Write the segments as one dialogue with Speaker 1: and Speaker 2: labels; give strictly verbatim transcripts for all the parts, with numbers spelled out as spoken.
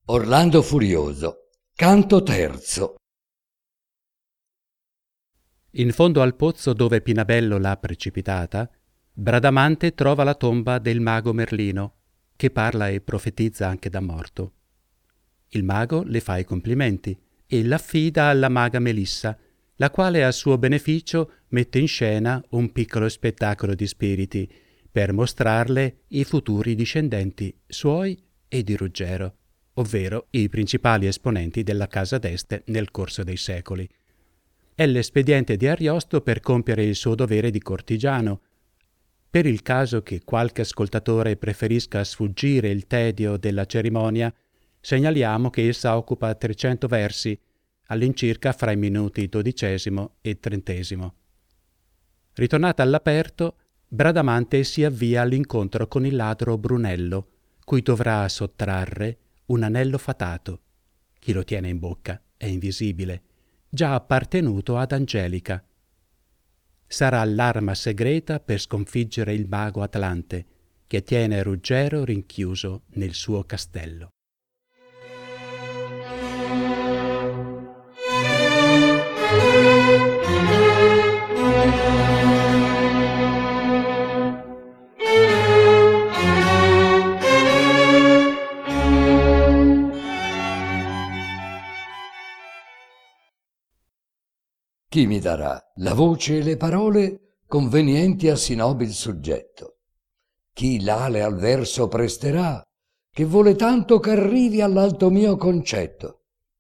Speaker 1: Orlando Furioso, canto terzo.
Speaker 2: In fondo al pozzo dove Pinabello l'ha precipitata, Bradamante trova la tomba del mago Merlino, che parla e profetizza anche da morto. Il mago le fa i complimenti e l'affida alla maga Melissa, la quale a suo beneficio mette in scena un piccolo spettacolo di spiriti per mostrarle i futuri discendenti suoi e di Ruggero, ovvero i principali esponenti della casa d'Este nel corso dei secoli. È l'espediente di Ariosto per compiere il suo dovere di cortigiano. Per il caso che qualche ascoltatore preferisca sfuggire il tedio della cerimonia, segnaliamo che essa occupa trecento versi, all'incirca fra i minuti dodicesimo e trentesimo. Ritornata all'aperto, Bradamante si avvia all'incontro con il ladro Brunello, cui dovrà sottrarre un anello fatato. Chi lo tiene in bocca è invisibile, già appartenuto ad Angelica. Sarà l'arma segreta per sconfiggere il mago Atlante, che tiene Ruggero rinchiuso nel suo castello.
Speaker 1: Chi mi darà la voce e le parole convenienti a sì nobil soggetto? Chi l'ale al verso presterà, che vuole tanto ch'arrivi all'alto mio concetto?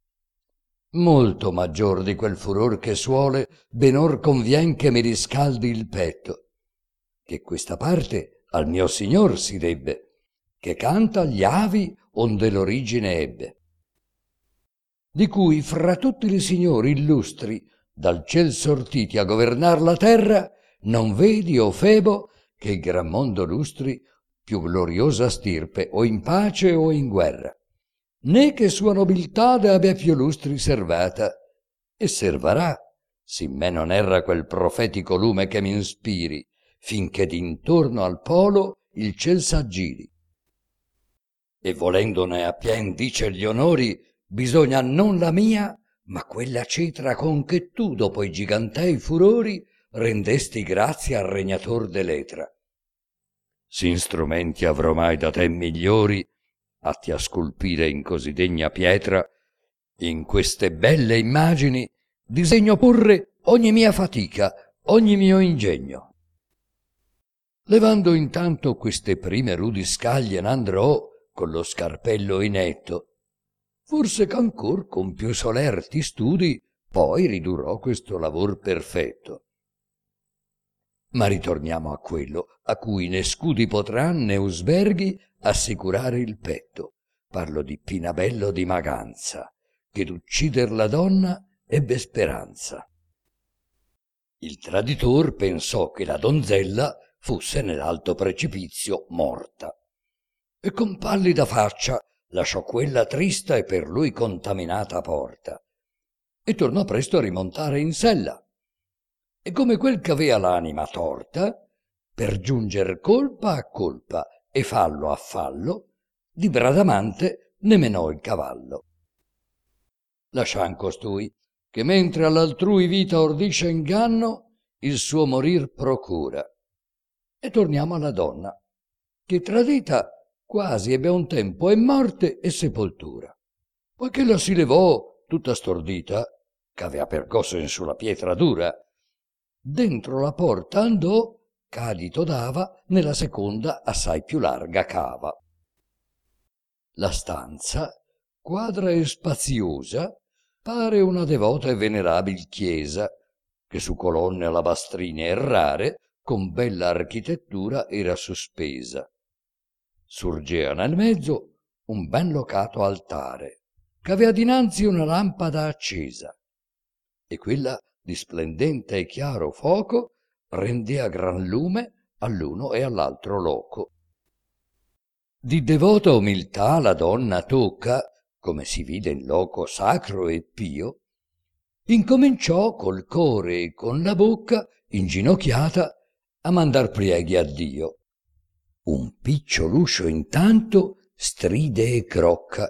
Speaker 1: Molto maggior di quel furor che suole, benor convien che mi riscaldi il petto, che questa parte al mio signor si debbe, che canta gli avi onde l'origine ebbe, di cui fra tutti i signori illustri dal ciel sortiti a governar la terra, non vedi, o Febo, che il gran mondo lustri più gloriosa stirpe, o in pace o in guerra, né che sua nobiltade abbia più lustri servata, e servarà, sì me non erra quel profetico lume che m'inspiri, finché d'intorno al polo il ciel s'aggiri. E volendone a pien dice gli onori, bisogna non la mia, ma quella cetra con che tu, dopo i gigantei furori, rendesti grazia al regnator dell'etra. S'instrumenti avrò mai da te migliori, atti a sculpire in così degna pietra, in queste belle immagini disegno porre ogni mia fatica, ogni mio ingegno. Levando intanto queste prime rudi scaglie n'andrò con lo scarpello inetto, forse ch'ancor con più solerti studi poi ridurrò questo lavor perfetto. Ma ritorniamo a quello a cui né scudi potran né usberghi assicurare il petto. Parlo di Pinabello di Maganza, che d'uccider la donna ebbe speranza. Il traditor pensò che la donzella fosse nell'alto precipizio morta, e con pallida faccia lasciò quella trista e per lui contaminata porta, e tornò presto a rimontare in sella, e come quel ch'avea l'anima torta, per giunger colpa a colpa e fallo a fallo, di Bradamante ne menò il cavallo. Lascian costui, che mentre all'altrui vita ordisce inganno, il suo morir procura. E torniamo alla donna, che tradita quasi ebbe un tempo e morte e sepoltura, poiché la si levò tutta stordita, ch'avea percosso in sulla pietra dura, dentro la porta andò, ch'adito dava nella seconda assai più larga cava. La stanza, quadra e spaziosa, pare una devota e venerabil chiesa, che su colonne alabastrine e rare, con bella architettura era sospesa. Surgea nel mezzo un ben locato altare, ch'avea dinanzi una lampada accesa, e quella di splendente e chiaro foco rendea gran lume all'uno e all'altro loco. Di devota umiltà la donna tocca, come si vide in loco sacro e pio, incominciò col core e con la bocca, inginocchiata, a mandar prieghi a Dio. Un picciol uscio intanto stride e crocca,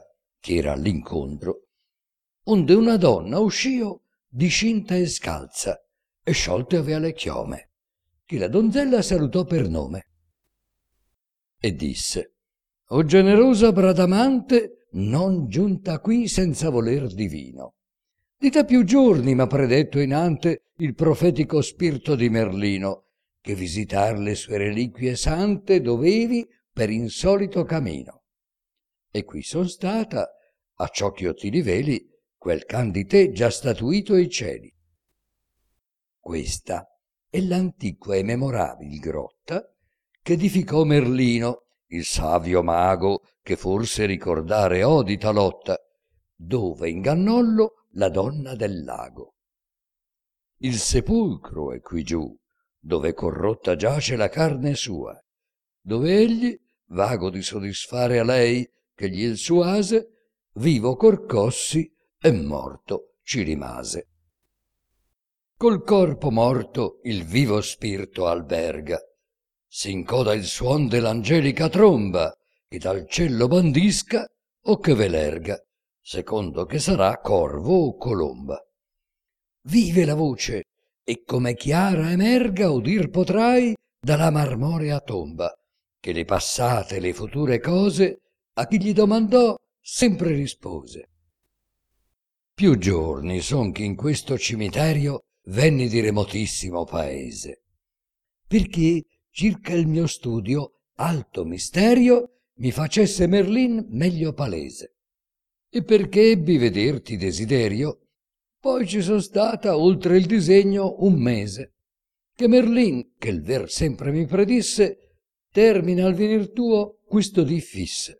Speaker 1: che era all'incontro, onde una donna uscio discinta e scalza, e sciolte avea le chiome, che la donzella salutò per nome, e disse: «O generosa Bradamante, non giunta qui senza voler divino, di te più giorni m'ha predetto inante il profetico spirito di Merlino, che visitar le sue reliquie sante dovevi per insolito camino. E qui son stata, a ciò ch'io ti riveli, quel can di te già statuito ai cieli. Questa è l'antiqua e memorabil grotta che edificò Merlino, il savio mago, che forse ricordare ho di talotta, dove ingannollo la donna del lago. Il sepolcro è qui giù, dove corrotta giace la carne sua, dove egli, vago di sodisfare a lei che gli il suase, vivo corcossi e morto ci rimase. Col corpo morto il vivo spirito alberga, s'incoda il suon dell'angelica tromba, che dal cielo bandisca o che velerga, secondo che sarà corvo o colomba. Vive la voce, e come chiara emerga udir potrai dalla marmorea tomba, che le passate e le future cose a chi gli domandò sempre rispose. Più giorni son che in questo cimiterio venni di remotissimo paese, perché circa il mio studio alto misterio mi facesse Merlin meglio palese, e perché ebbi vederti desiderio, poi ci son stata oltre il disegno un mese, che Merlin, che il ver sempre mi predisse, termina al venir tuo questo dì fisse.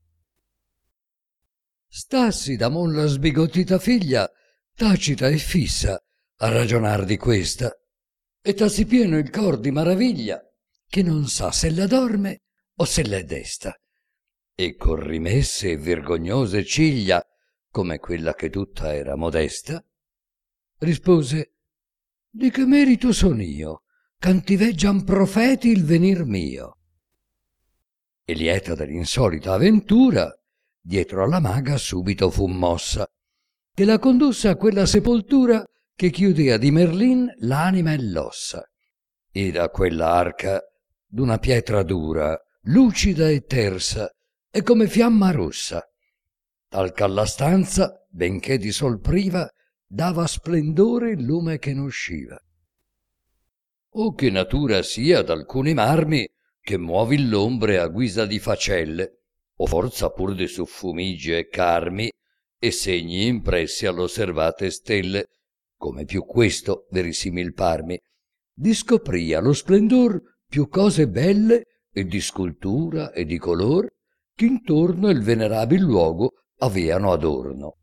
Speaker 1: Stassi da mon la sbigottita figlia, tacita e fissa, a ragionar di questa, e t'assi pieno il cor di maraviglia, che non sa se la dorme o se la desta, e con rimesse e vergognose ciglia, come quella che tutta era modesta, rispose: «Di che merito son io, ch'antiveggian profeti il venir mio?» E lieta dell'insolita avventura, dietro alla maga subito fu mossa, che la condusse a quella sepoltura che chiudea di Merlin l'anima e l'ossa, e da quella arca d'una pietra dura, lucida e tersa, e come fiamma rossa, tal ch'alla stanza, benché di sol priva, dava splendore il lume che n'usciva. O che natura sia d'alcuni marmi che muovi l'ombre a guisa di facelle, o forza pur di suffumigi e carmi e segni impressi all'osservate stelle, come più questo verisimil parmi, discopria lo splendor più cose belle e di scultura e di color che intorno il venerabil luogo aveano adorno.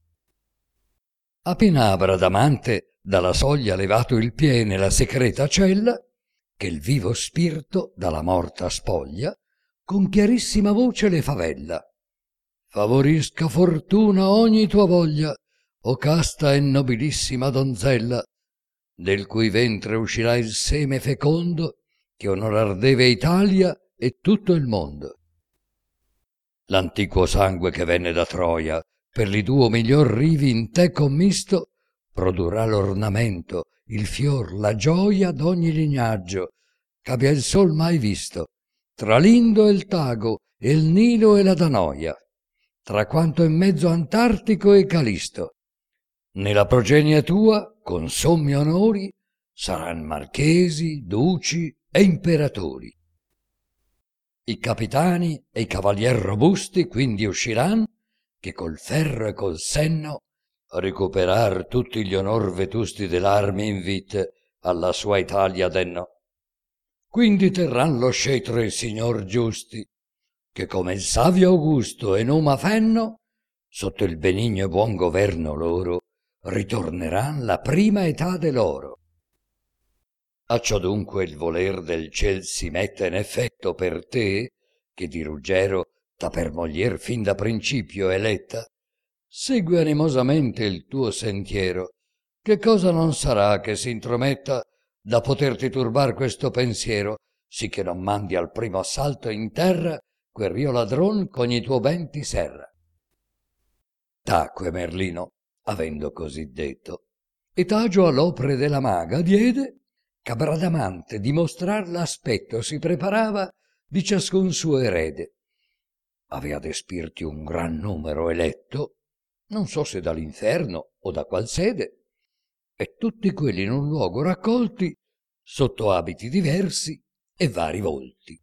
Speaker 1: Appena Bradamante dalla soglia levato il pie nella secreta cella, che il vivo spirito dalla morta spoglia con chiarissima voce le favella: «Favorisca fortuna ogni tua voglia, o casta e nobilissima donzella, del cui ventre uscirà il seme fecondo che onorar deve Italia e tutto il mondo. L'antiquo sangue che venne da Troia per li tuo miglior rivi in te commisto produrrà l'ornamento, il fior, la gioia d'ogni lignaggio ch'abbia il sol mai visto, tra l'Indo e il Tago e il Nilo e la Danoia, tra quanto è mezzo Antartico e Calisto. Nella progenie tua, con sommi onori, saran marchesi, duci e imperatori. I capitani e i cavalier robusti quindi usciran, che col ferro e col senno recuperar tutti gli onor vetusti dell'armi invite alla sua Italia denno. Quindi terran lo scettro i signor giusti, che come il savio Augusto e Numa Fenno, sotto il benigno e buon governo loro, ritorneran la prima età dell'oro. Acciò dunque il voler del ciel si metta in effetto per te, che di Ruggero t'ha per moglier fin da principio eletta, segui animosamente il tuo sentiero, che cosa non sarà che s'intrometta da poterti turbar questo pensiero, sì che non mandi al primo assalto in terra quel rio ladron ch'ogni tuo ben ti serra. Tacque Merlino, avendo così detto, e tagio all'opre della maga diede, che Bradamante dimostrar l'aspetto si preparava di ciascun suo erede. Avea de spirti un gran numero eletto, non so se dall'inferno o da qual sede, e tutti quelli in un luogo raccolti sotto abiti diversi e vari volti.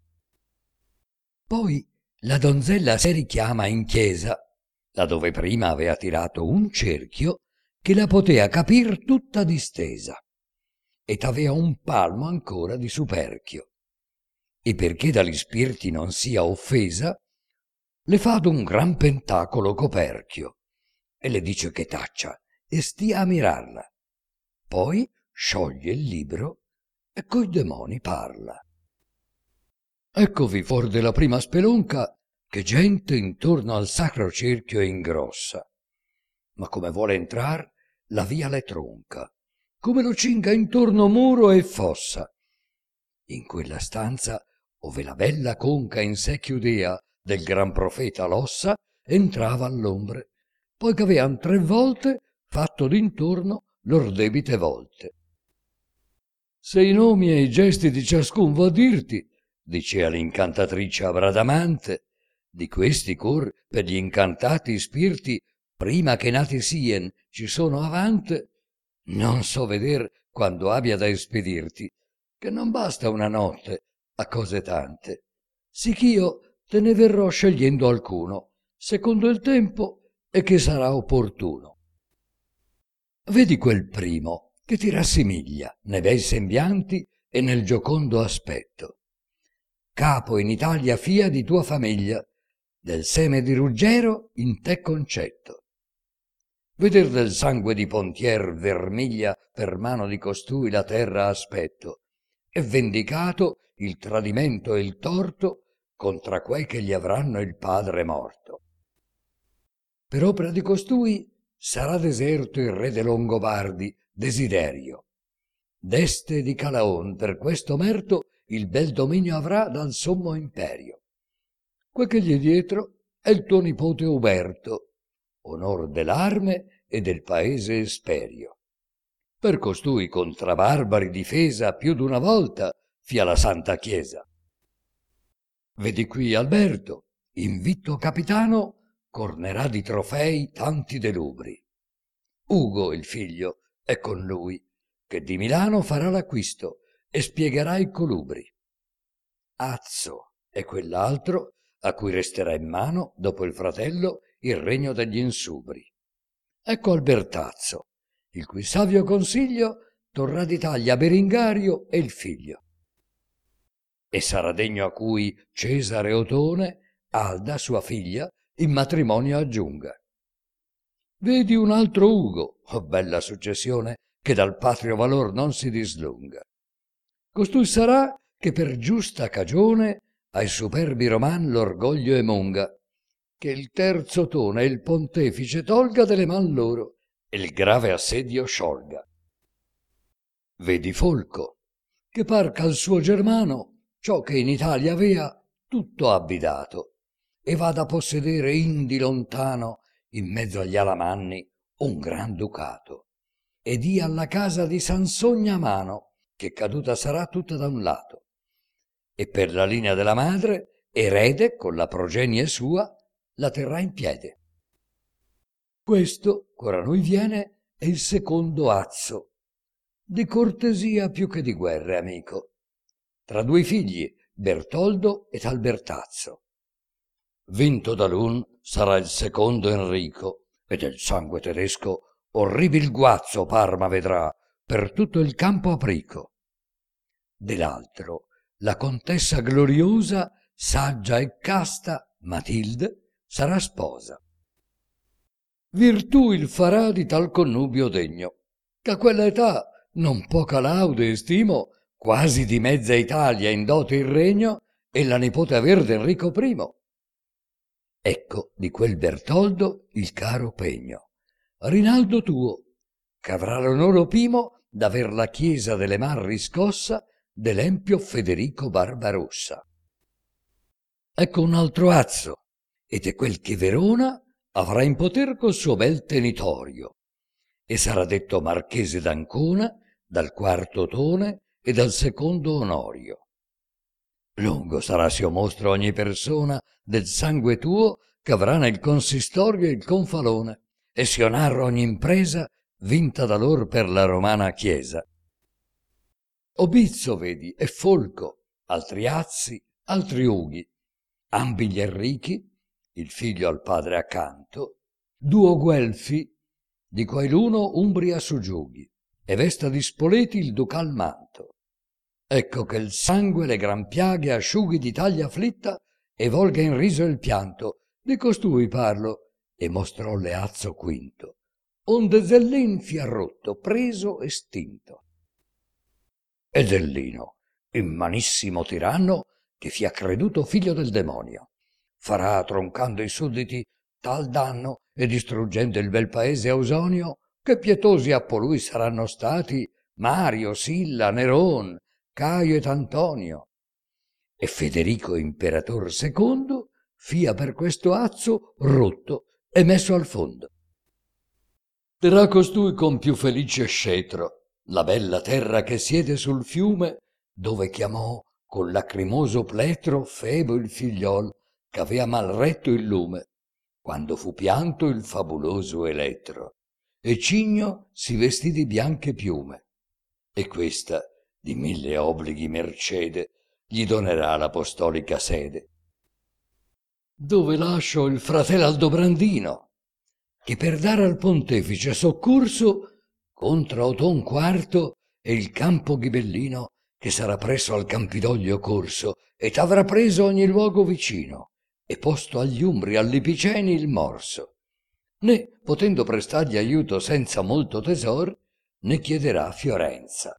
Speaker 1: Poi la donzella se richiama in chiesa, là dove prima avea tirato un cerchio che la potea capir tutta distesa, ed avea un palmo ancora di superchio. E perché dagli spirti non sia offesa, le fa d'un gran pentacolo coperchio, e le dice che taccia e stia a mirarla. Poi scioglie il libro e coi demoni parla. Eccovi fuor della prima spelonca che gente intorno al sacro cerchio è ingrossa, ma come vuole entrar la via le tronca, come lo cinga intorno muro e fossa. In quella stanza, ove la bella conca in sé chiudea del gran profeta l'ossa, entrava all'ombre, poi che avean tre volte fatto d'intorno lor debite volte. Se i nomi e i gesti di ciascun vo a dirti, dicea l'incantatrice a Bradamante, di questi cor per gli incantati spirti prima che nati sien ci sono avante, non so veder quando abbia da espedirti, che non basta una notte a cose tante, sicch'io te ne verrò scegliendo alcuno, secondo il tempo e che sarà opportuno. Vedi quel primo che ti rassimiglia nei bei sembianti e nel giocondo aspetto. Capo in Italia fia di tua famiglia, del seme di Ruggero in te concetto. Veder del sangue di Pontier vermiglia per mano di costui la terra aspetto, e vendicato il tradimento e il torto contra quei che gli avranno il padre morto. Per opera di costui sarà deserto il re de Longobardi, Desiderio. D'este di Calaon per questo merto il bel dominio avrà dal sommo imperio. Quel che gli è dietro è il tuo nipote Uberto, onor dell'arme e del paese Esperio. Per costui contra barbari difesa più d'una volta fia la Santa Chiesa. Vedi qui Alberto, invitto capitano, cornerà di trofei tanti delubri. Ugo, il figlio, è con lui, che di Milano farà l'acquisto e spiegherà i colubri. Azzo è quell'altro a cui resterà in mano, dopo il fratello, il regno degli insubri. Ecco Albertazzo, il cui savio consiglio torrà d'Italia Berengario e il figlio. E sarà degno a cui Cesare Otone, Alda, sua figlia, in matrimonio aggiunga. Vedi un altro Ugo, oh bella successione, che dal patrio valor non si dislunga. Costui sarà che per giusta cagione ai superbi roman l'orgoglio emonga, che il terzo Otone il pontefice tolga delle man loro e il grave assedio sciolga. Vedi Folco, che par che al suo germano ciò che in Italia avea tutto abbidato, e vada a possedere indi lontano in mezzo agli Alamanni un gran ducato, e dia alla casa di Sansogna mano, che caduta sarà tutta da un lato, e per la linea della madre, erede con la progenie sua, la terrà in piede. Questo, ora noi viene, è il secondo Azzo, di cortesia più che di guerre, amico, tra due figli, Bertoldo ed Albertazzo. Vinto da l'un sarà il secondo Enrico, e del sangue tedesco orribil guazzo Parma vedrà per tutto il campo aprico. Dell'altro la contessa gloriosa, saggia e casta Matilde sarà sposa. Virtù il farà di tal connubio degno, che a quella età non poca laude estimo, quasi di mezza Italia in dote il regno, e la nipote aver d'Enrico primo. Ecco di quel Bertoldo il caro pegno, Rinaldo tuo, che avrà l'onore opimo d'aver la chiesa delle man riscossa dell'empio Federico Barbarossa. Ecco un altro Azzo, ed è quel che Verona avrà in poter col suo bel tenitorio, e sarà detto marchese d'Ancona dal quarto Otone e dal secondo Onorio. Lungo sarà s'io mostro ogni persona del sangue tuo che avrà nel consistorio il confalone, e s'io narro ogni impresa vinta da lor per la romana chiesa. Obizzo vedi e Folco, altri Azzi, altri Ughi, ambi gli Enrichi, il figlio al padre accanto, duo Guelfi, di quai l'uno Umbria suggiughi, e vesta di Spoleti il ducal manto. Ecco che il sangue le gran piaghe asciughi d'Italia afflitta e volga in riso il pianto. Di costui parlo, e mostrò Leazzo quinto, onde Zellin fia rotto, preso e stinto. E Zellino, immanissimo tiranno, che fia creduto figlio del demonio, farà, troncando i sudditi, tal danno e distruggendo il bel paese Ausonio, che pietosi appo lui saranno stati Mario, Silla, Neron, Caio ed Antonio. E Federico imperator secondo fia per questo azzo rotto e messo al fondo. Terrà costui con più felice scetro la bella terra che siede sul fiume, dove chiamò con lacrimoso pletro Febo il figliol ch'avea mal retto il lume, quando fu pianto il fabuloso Elettro, e Cigno si vestì di bianche piume, e questa di mille obblighi mercede gli donerà l'apostolica sede. Dove lascio il fratel Aldobrandino, che per dare al pontefice soccorso contra Oton quarto e il campo ghibellino, che sarà presso al Campidoglio corso, e t'avrà preso ogni luogo vicino, e posto agli Umbri e agli Piceni il morso. Né, potendo prestargli aiuto senza molto tesor, ne chiederà Fiorenza.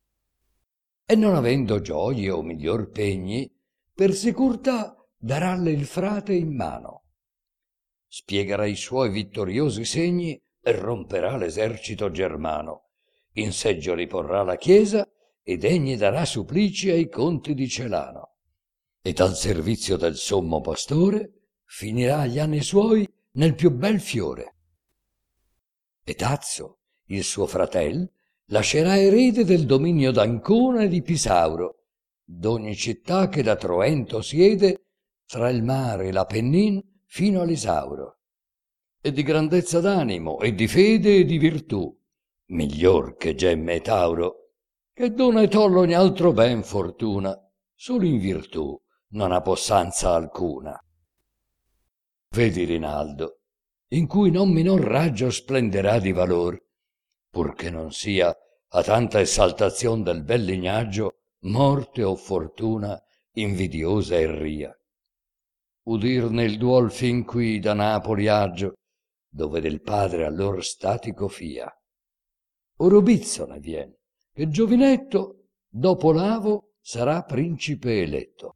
Speaker 1: E non avendo gioie o miglior pegni, per sicurtà daralle il frate in mano. Spiegherà i suoi vittoriosi segni e romperà l'esercito germano. In seggio riporrà la chiesa e degni darà supplici ai conti di Celano. Ed al servizio del sommo pastore finirà gli anni suoi nel più bel fiore. E Tazzo, il suo fratel, lascerà erede del dominio d'Ancona e di Pisauro, d'ogni città che da Troento siede tra il mare e l'Apennin fino all'Isauro, e di grandezza d'animo e di fede e di virtù, miglior che Gemme e Tauro, che dona e tolle ogni altro ben fortuna, solo in virtù non ha possanza alcuna. Vedi Rinaldo, in cui non minor raggio splenderà di valor, purché non sia a tanta esaltazion del bel lignaggio morte o fortuna invidiosa e ria. Udirne il duol fin qui da Napoli aggio, dove del padre allor statico fia. Orobizzo ne vien, che giovinetto dopo Lavo sarà principe eletto.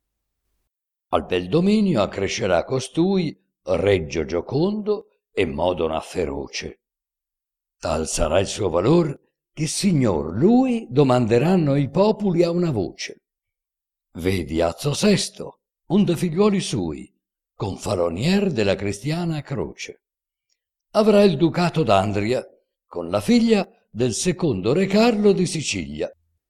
Speaker 1: Al bel dominio accrescerà costui reggio giocondo e modona feroce. Tal sarà il suo valor che signor lui domanderanno i populi a una voce. Vedi Azzo sesto, onde figliuoli sui, con falonier della cristiana croce. Avrà il ducato d'Andria, con la figlia del secondo re Carlo di Sicilia.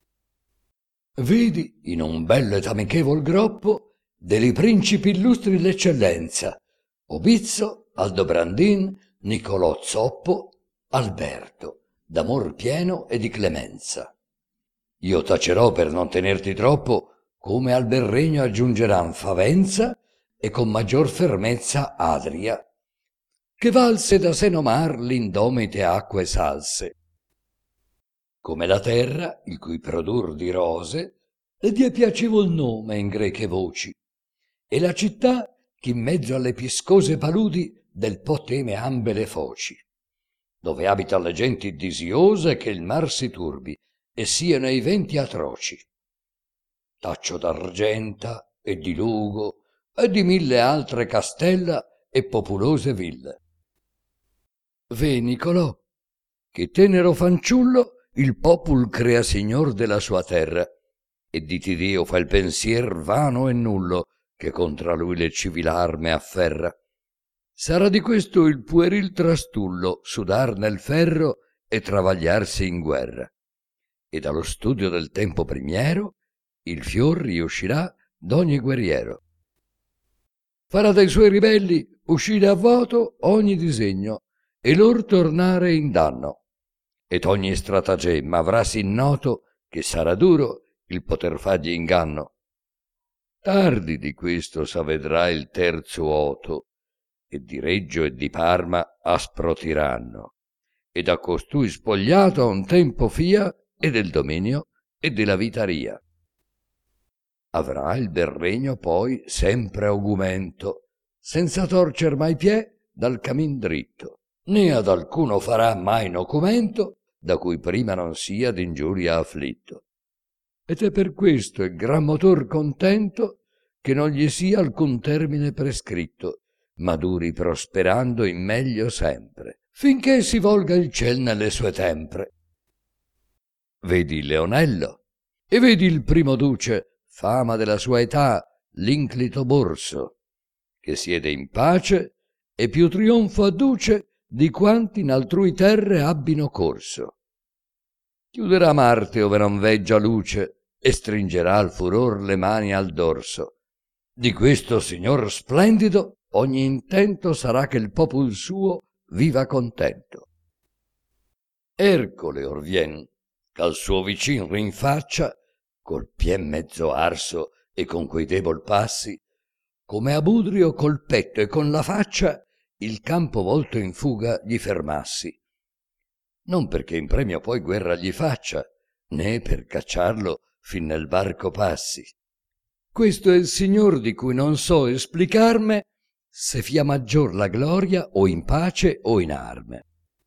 Speaker 1: Vedi in un bello ed amichevol groppo dei principi illustri l'eccellenza, Obizzo, Aldobrandin, Nicolò Zoppo, Alberto, d'amor pieno e di clemenza. Io tacerò per non tenerti troppo, come al bel regno aggiungeran Favenza e con maggior fermezza Adria, che valse da Senomar l'indomite acque salse. Come la terra, il cui produr di rose, le die piacevol nome in greche voci, e la città che in mezzo alle piscose paludi del po teme ambe le foci, dove abitan le genti disiose che il mar si turbi e siano i venti atroci. Taccio d'Argenta e di Lugo e di mille altre castella e populose ville. Ve Nicolò, che tenero fanciullo il popul crea signor della sua terra, e di ti Dio fa il pensier vano e nullo che contra lui le civil arme afferra. sarà di questo il pueril trastullo sudar nel ferro e travagliarsi in guerra. E dallo studio del tempo primiero il fior riuscirà d'ogni guerriero. Farà dai suoi ribelli uscire a voto ogni disegno e lor tornare in danno. Ed ogni stratagemma avrà sì noto che sarà duro il poter fargli inganno. Tardi di questo s'avedrà il terzo oto, e di Reggio e di Parma aspro tiranno, e da costui spogliato a un tempo fia e del dominio e della vita ria. Avrà il bel regno poi sempre augumento, senza torcer mai piè dal camin dritto, né ad alcuno farà mai nocumento, da cui prima non sia d'ingiuria afflitto. Ed è per questo il gran motor contento che non gli sia alcun termine prescritto, ma duri prosperando in meglio sempre, finché si volga il ciel nelle sue tempre. Vedi Leonello, e vedi il primo duce, fama della sua età, l'inclito Borso, che siede in pace e più trionfo adduce di quanti in altrui terre abbino corso. Chiuderà Marte ove non veggia luce e stringerà al furor le mani al dorso. Di questo signor splendido ogni intento sarà che il popol suo viva contento. Ercole or vien, ch'al suo vicin rinfaccia, col pie mezzo arso e con quei debol passi, come a Budrio col petto e con la faccia il campo volto in fuga gli fermassi. Non perché in premio poi guerra gli faccia, né per cacciarlo fin nel barco passi. Questo è il signor di cui non so esplicarme se fia maggior la gloria o in pace o in arme.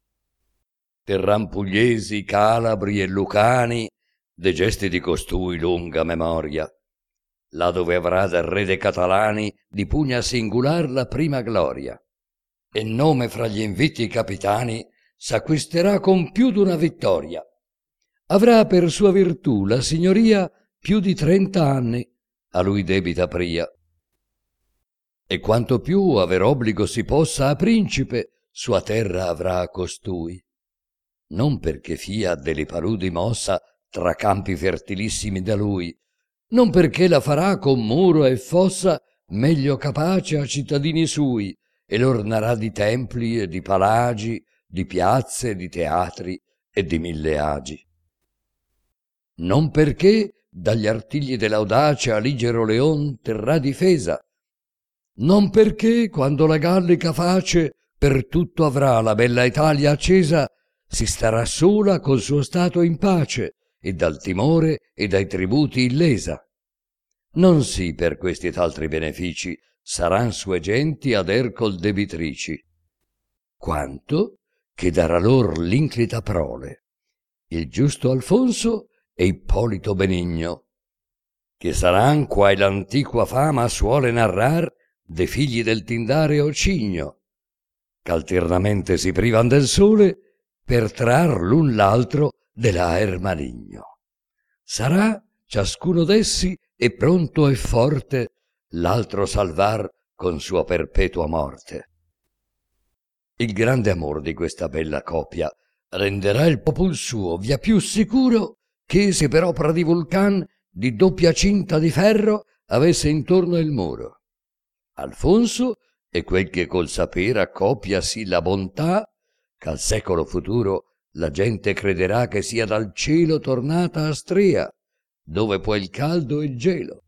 Speaker 1: Terran pugliesi, calabri e lucani de gesti di costui lunga memoria, là dove avrà del re de catalani di pugna singular la prima gloria, e nome fra gli invitti capitani s'acquisterà con più d'una vittoria. Avrà per sua virtù la signoria più di trenta anni, a lui debita pria. E quanto più aver obbligo si possa a principe, sua terra avrà a costui. Non perché fia delle paludi mossa tra campi fertilissimi da lui, non perché la farà con muro e fossa meglio capace a cittadini sui, e l'ornarà di templi e di palagi, di piazze, di teatri e di mille agi. Non perché dagli artigli dell'audace Aligero Leon terrà difesa, non perché quando la Gallica face per tutto avrà la bella Italia accesa, si starà sola col suo stato in pace e dal timore e dai tributi illesa. Non sì per questi ed altri benefici saran sue genti ad Ercol debitrici, quanto che darà lor l'inclita prole, il giusto Alfonso e Ippolito Benigno, che saran quai l'antiqua fama suole narrar de figli del Tindareo Cigno, ch'alternamente si privan del sole per trar l'un l'altro dell'aer maligno. Sarà ciascuno d'essi e pronto e forte l'altro salvar con sua perpetua morte. Il grande amor di questa bella coppia renderà il popol suo via più sicuro che se per opera di Vulcan di doppia cinta di ferro avesse intorno il muro. Alfonso è quel che col sapere accopia sì la bontà, ch'al secolo futuro la gente crederà che sia dal cielo tornata Astrea, dove poi il caldo e il gelo.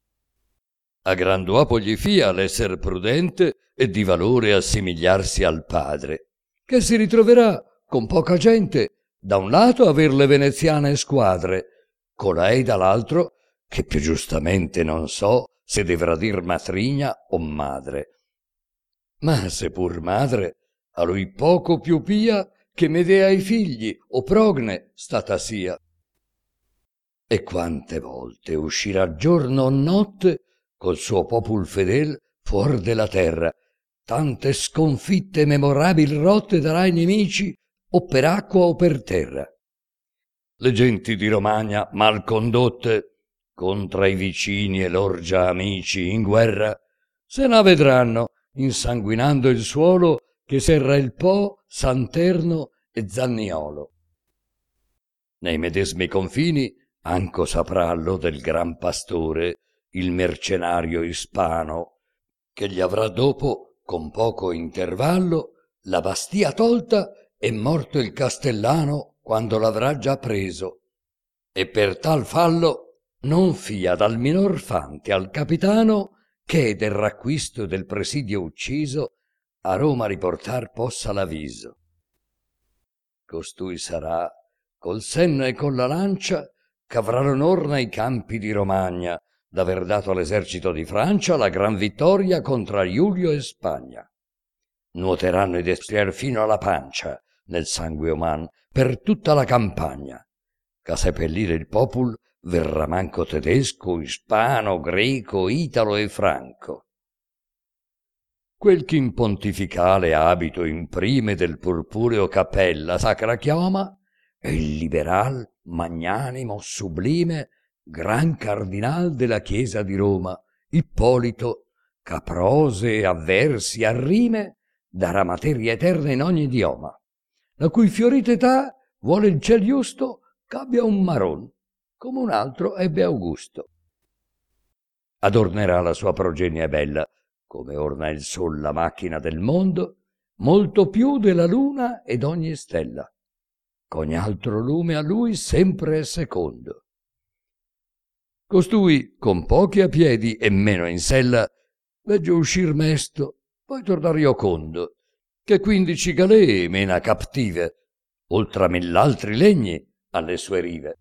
Speaker 1: A gran dopo gli fia l'esser prudente e di valore assimigliarsi al padre, che si ritroverà con poca gente da un lato aver le veneziane squadre, colei dall'altro che più giustamente non so se dovrà dir matrigna o madre. Ma se pur madre, a lui poco più pia che me dea i figli o progne stata sia. E quante volte uscirà giorno o notte col suo popul fedel fuor della terra, tante sconfitte memorabil rotte darà ai nemici o per acqua o per terra. Le genti di Romagna mal condotte contra i vicini e lor già amici in guerra se n'avedranno insanguinando il suolo che serra il Po, Santerno e Zanniolo. Nei medesimi confini anco saprallo del gran pastore, il mercenario ispano, che gli avrà dopo, con poco intervallo, la Bastia tolta e morto il castellano quando l'avrà già preso. E per tal fallo non fia dal minor fante al capitano che del racquisto del presidio ucciso a Roma riportar possa l'aviso. Costui sarà col senno e con la lancia ch'avrà l'onor nei campi di Romagna d'aver dato all'esercito di Francia la gran vittoria contra Giulio e Spagna. Nuoteranno i destrier fino alla pancia nel sangue uman per tutta la campagna, che a seppellire il popul verrà manco tedesco, ispano, greco, italo e franco. Quel che in pontificale abito imprime del purpureo cappella sacra chioma è il liberal, magnanimo, sublime, gran cardinal della Chiesa di Roma, Ippolito, che prose, a versi, a rime, darà materia eterna in ogni idioma, la cui fiorita età vuole il ciel giusto ch'abbia un maron, come un altro ebbe Augusto. Adornerà la sua progenie bella, come orna il sol la macchina del mondo, molto più della luna ed ogni stella, ch'ogni altro lume a lui sempre è secondo. Costui, con pochi a piedi e meno in sella, veggio uscir mesto, poi tornar iocondo, che quindici galee mena captive, oltre a mill'altri legni alle sue rive.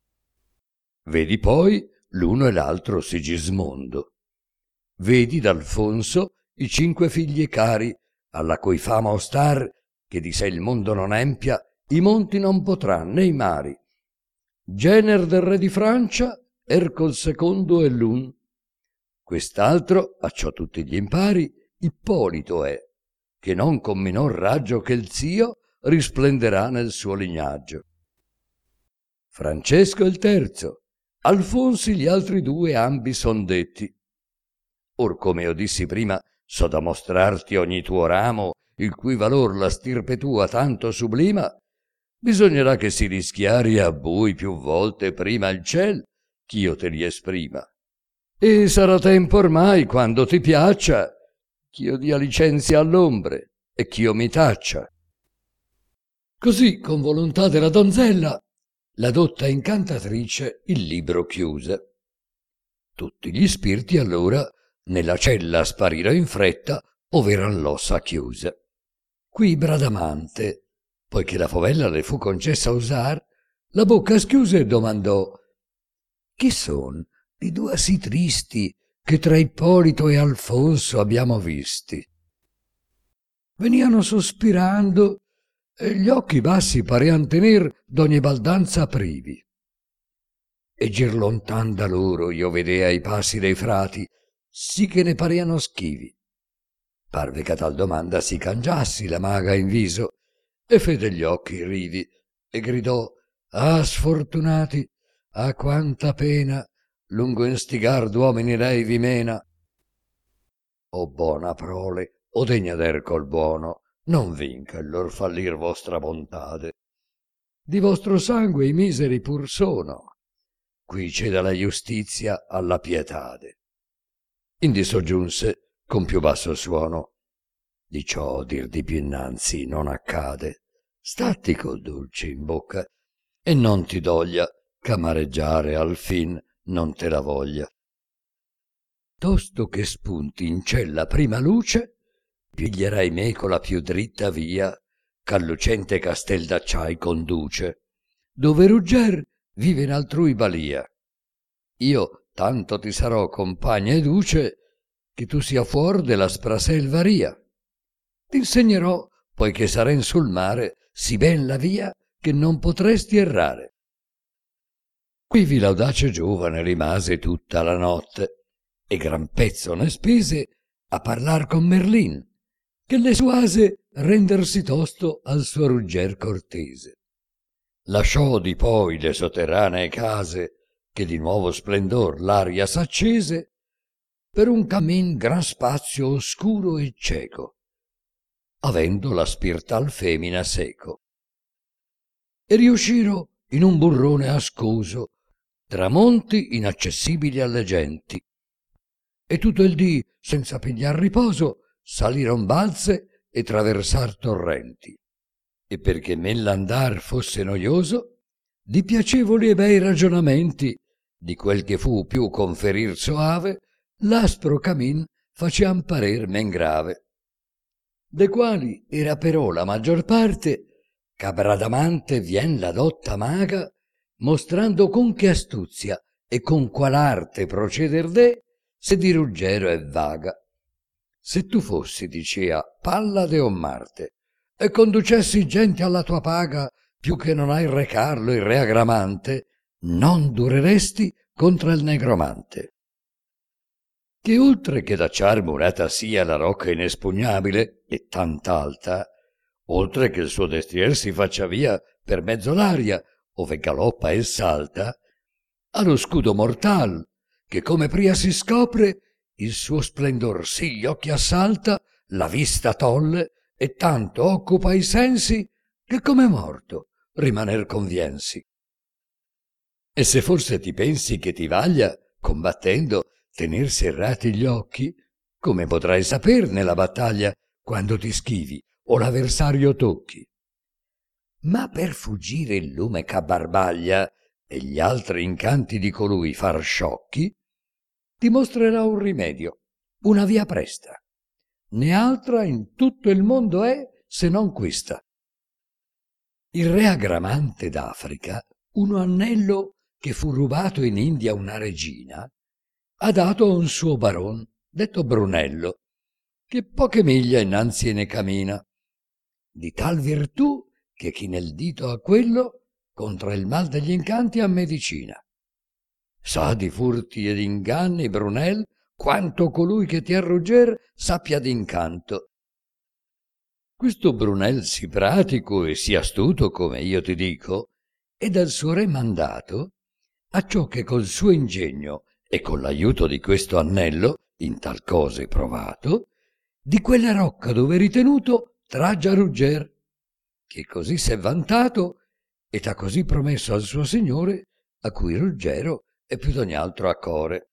Speaker 1: Vedi poi l'uno e l'altro Sigismondo. Vedi d'Alfonso i cinque figli cari, alla cui fama ostar, che di sé il mondo non empia, i monti non potrà né i mari. Gener del re di Francia, Ercol secondo è l'un. Quest'altro, a ciò tutti gli impari, Ippolito è, che non con minor raggio che il zio risplenderà nel suo lignaggio. Francesco è il terzo, Alfonsi gli altri due ambi son detti. Or come io dissi prima, so da mostrarti ogni tuo ramo, il cui valor la stirpe tua tanto sublima, bisognerà che si rischiari a bui più volte prima il ciel, ch'io te li esprima. E sarà tempo ormai, quando ti piaccia, ch'io dia licenzia all'ombre e ch'io mi taccia. Così, con volontà della donzella, la dotta incantatrice il libro chiuse. Tutti gli spiriti allora nella cella sparirono in fretta, ov'eran l'ossa chiuse. Qui Bradamante, poiché la favella le fu concessa usar, la bocca schiuse e domandò: chi son i due sì tristi che tra Ippolito e Alfonso abbiamo visti? Veniano sospirando e gli occhi bassi parean tener d'ogni baldanza privi. E gir lontan da loro io vedea i passi dei frati, sì che ne pareano schivi. Parve che a tal domanda si cangiassi la maga in viso, e fede gli occhi rivi, e gridò: ah, sfortunati, a quanta pena lungo instigar d'uomini lei vi mena. O bona prole, o degna d'Ercol buono, non vinca il lor fallir vostra bontade. Di vostro sangue i miseri pur sono, qui ceda la giustizia alla pietade. Indi soggiunse con più basso suono: di ciò dir di più innanzi non accade, statti col dolce in bocca e non ti doglia ch'amareggiare al fin non te la voglia. Tosto che spunti in ciel la prima luce, piglierai meco la più dritta via ch'al lucente castel d'acciai conduce, dove rugger vive in altrui balia. Io tanto ti sarò compagna e duce che tu sia fuor dell'aspra selvaria. T'insegnerò, poiché saren sul mare, sì ben la via che non potresti errare. Quivi l'audace giovane rimase tutta la notte e gran pezzo ne spese a parlar con Merlin, che le suase rendersi tosto al suo rugger cortese. Lasciò di poi le sotterranee case, che di nuovo splendor l'aria s'accese, per un cammin gran spazio oscuro e cieco, avendo la spirtal femina seco. E riusciro in un burrone ascoso, tra monti inaccessibili alle genti, e tutto il dì, senza pigliar riposo, saliron balze e traversar torrenti. E perché men l'andar fosse noioso, di piacevoli e bei ragionamenti, di quel che fu più conferir soave, l'aspro camin facean parer men grave, de quali era però la maggior parte ch'a Bradamante vien la dotta maga, mostrando con che astuzia e con qual arte proceder de, se di Ruggero è vaga. Se tu fossi, dicea, Pallade o Marte, e conducessi gente alla tua paga, più che non hai recarlo il re Agramante, non dureresti contra il negromante. Che oltre che da ciar murata sia la rocca inespugnabile e tant'alta, oltre che il suo destrier si faccia via per mezzo l'aria, ove galoppa e salta, ha lo scudo mortal, che come pria si scopre, il suo splendor sì gli occhi assalta, la vista tolle, e tanto occupa i sensi, che come morto rimaner conviensi. E se forse ti pensi che ti vaglia, combattendo, tener serrati gli occhi, come potrai saper nella battaglia quando ti schivi o l'avversario tocchi? Ma per fuggire il lume c'abbarbaglia e gli altri incanti di colui far sciocchi, ti mostrerà un rimedio, una via presta. Né altra in tutto il mondo è se non questa. Il re Agramante d'Africa, uno anello che fu rubato in India una regina, ha dato a un suo baron, detto Brunello, che poche miglia innanzi ne cammina, di tal virtù che chi nel dito ha quello, contra il mal degli incanti ha medicina. Sa di furti ed inganni Brunel quanto colui che ti ha Rugger sappia d'incanto. Questo Brunel sì pratico e sì astuto, come io ti dico, è dal suo re mandato, acciò che col suo ingegno e con l'aiuto di questo annello, in tal cose provato, di quella rocca dove ritenuto traggia Rugger, che così s'è vantato e t'ha così promesso al suo signore, a cui Ruggero è più d'ogni altro a core.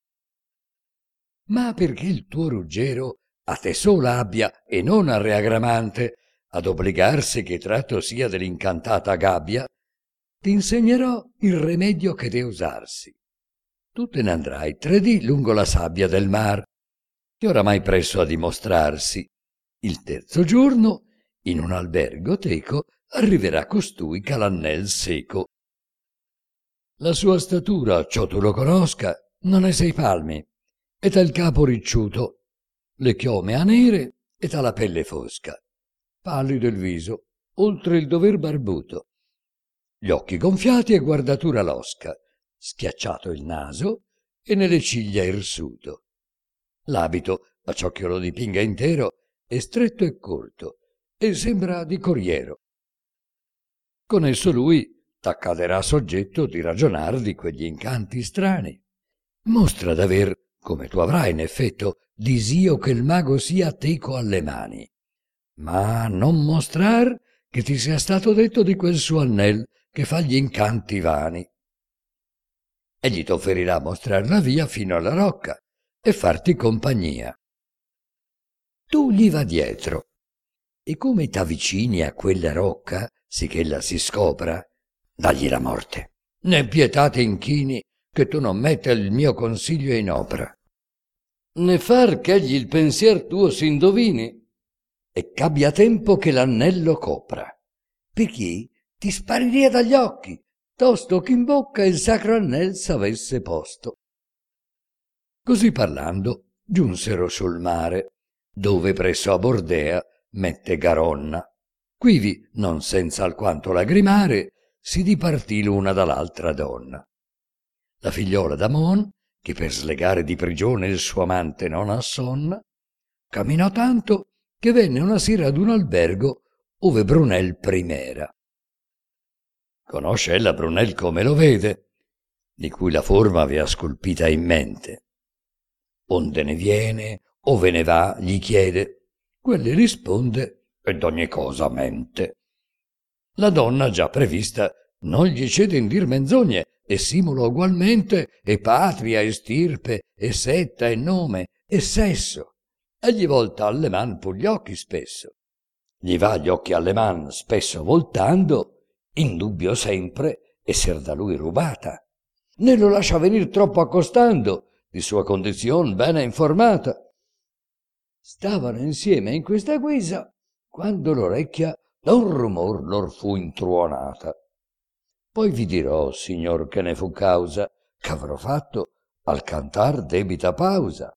Speaker 1: Ma perché il tuo Ruggero a te sola abbia e non al re Agramante, ad obbligarsi che tratto sia dell'incantata gabbia, ti insegnerò il remedio che de usarsi. Tu te ne andrai tre dì lungo la sabbia del mar, che oramai presso a dimostrarsi. Il terzo giorno, in un albergo teco, arriverà costui ch'ha l'annel seco. La sua statura, ciò tu lo conosca, non è sei palmi, e t'ha il capo ricciuto, le chiome a nere e t'ha la pelle fosca, pallido il viso, oltre il dover barbuto, gli occhi gonfiati e guardatura losca, schiacciato il naso e nelle ciglia irsuto. L'abito, a ciò che lo dipinga intero, è stretto e corto, e sembra di corriero. Con esso lui t'accaderà soggetto di ragionar di quegli incanti strani. Mostra d'aver, come tu avrai in effetto, disio che il mago sia teco alle mani, ma non mostrar che ti sia stato detto di quel suo annel che fa gli incanti vani. Egli t'offerirà mostrar la via fino alla rocca e farti compagnia. Tu gli va dietro, e come t'avvicini a quella rocca, sicch'ella si scopra, dagli la morte, né pietà ti inchini che tu non metta il mio consiglio in opera, né far ch'egli il pensier tuo s'indovini, e c'abbia tempo che l'annello copra, perché ti spariria dagli occhi, tosto che in bocca il sacro annel s'avesse posto. Così parlando giunsero sul mare, dove presso a Bordea mette Garonna. Quivi, non senza alquanto lagrimare, si dipartì l'una dall'altra donna. La figliola d'Amon, che per slegare di prigione il suo amante non assonna, camminò tanto che venne una sera ad un albergo ove Brunel prim'era. Conosce ella Brunel come lo vede, di cui la forma avea scolpita in mente. onde ne viene, ove ne va, gli chiede. Quelli risponde e d'ogni cosa mente. La donna già prevista non gli cede in dir menzogne e simula ugualmente e patria e stirpe e setta e nome e sesso, e gli volta alle man pur gli occhi spesso. Gli va gli occhi alle man spesso voltando, in dubbio sempre esser da lui rubata, né lo lascia venir troppo accostando, di sua condizion bene informata. Stavano insieme in questa guisa, quando l'orecchia da un rumor lor fu intruonata. Poi vi dirò, signor, che ne fu causa, ch'avrò fatto al cantar debita pausa.